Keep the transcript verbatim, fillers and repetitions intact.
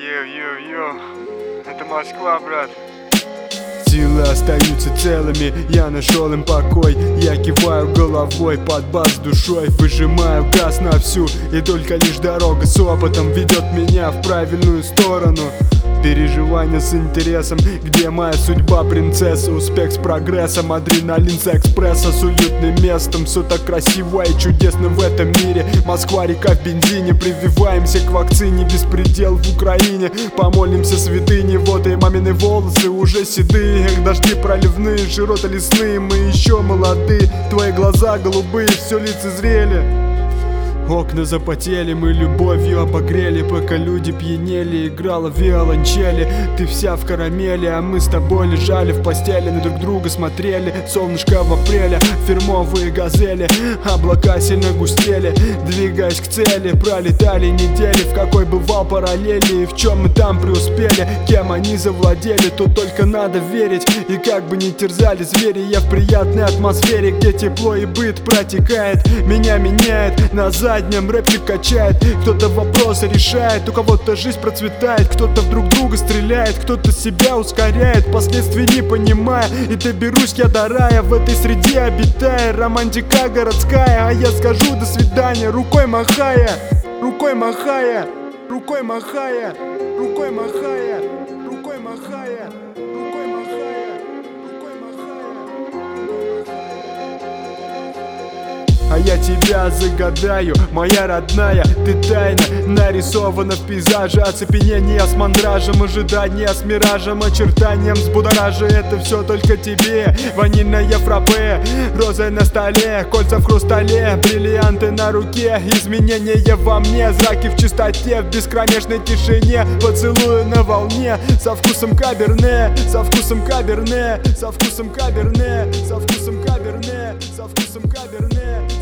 Йо-йо-йо, это Москва, брат. Силы остаются целыми, я нашел им покой. Я киваю головой под бас душой, выжимаю газ на всю, и только лишь дорога с опытом ведет меня в правильную сторону. Переживания с интересом, где моя судьба принцесса. Успех с прогрессом, адреналин с экспресса, с уютным местом. Все так красиво и чудесно в этом мире. Москва, река в бензине, прививаемся к вакцине. Беспредел в Украине, помолимся святыне. Вот и мамины волосы уже седые, эх, дожди проливные, широты лесные. Мы еще молоды, твои глаза голубые, все лица зрели. Окна запотели, мы любовью обогрели, пока люди пьянели, играла виолончели. Ты вся в карамели, а мы с тобой лежали в постели, на друг друга смотрели. Солнышко в апреле, фирмовые газели, облака сильно густели, двигаясь к цели. Пролетали недели, в какой бывал параллели, и в чем мы там преуспели, кем они завладели. Тут только надо верить, и как бы ни терзали звери, я в приятной атмосфере, где тепло и быт протекает, меня меняет назад. Днем рэпчик качает, кто-то вопросы решает, у кого-то жизнь процветает, кто-то в друг друга стреляет, кто-то себя ускоряет, последствий не понимая. И доберусь я до рая, в этой среде обитая, романтика городская. А я скажу до свидания, рукой махая, рукой махая, рукой махая, рукой махая, рукой махая, рукой махая, рукой махая. А я тебя загадаю, моя родная, ты тайна нарисована в пейзаже. Оцепенение с мандражем, ожидание с миражем, очертанием с будоража. Это все только тебе, ванильное фраппе, розы на столе, кольца в хрустале, бриллианты на руке. Изменения во мне, зраки в чистоте, в бескромешной тишине, поцелуи на волне, со вкусом каберне, со вкусом каберне, со вкусом каберне, со вкусом каберне, со вкусом каберне.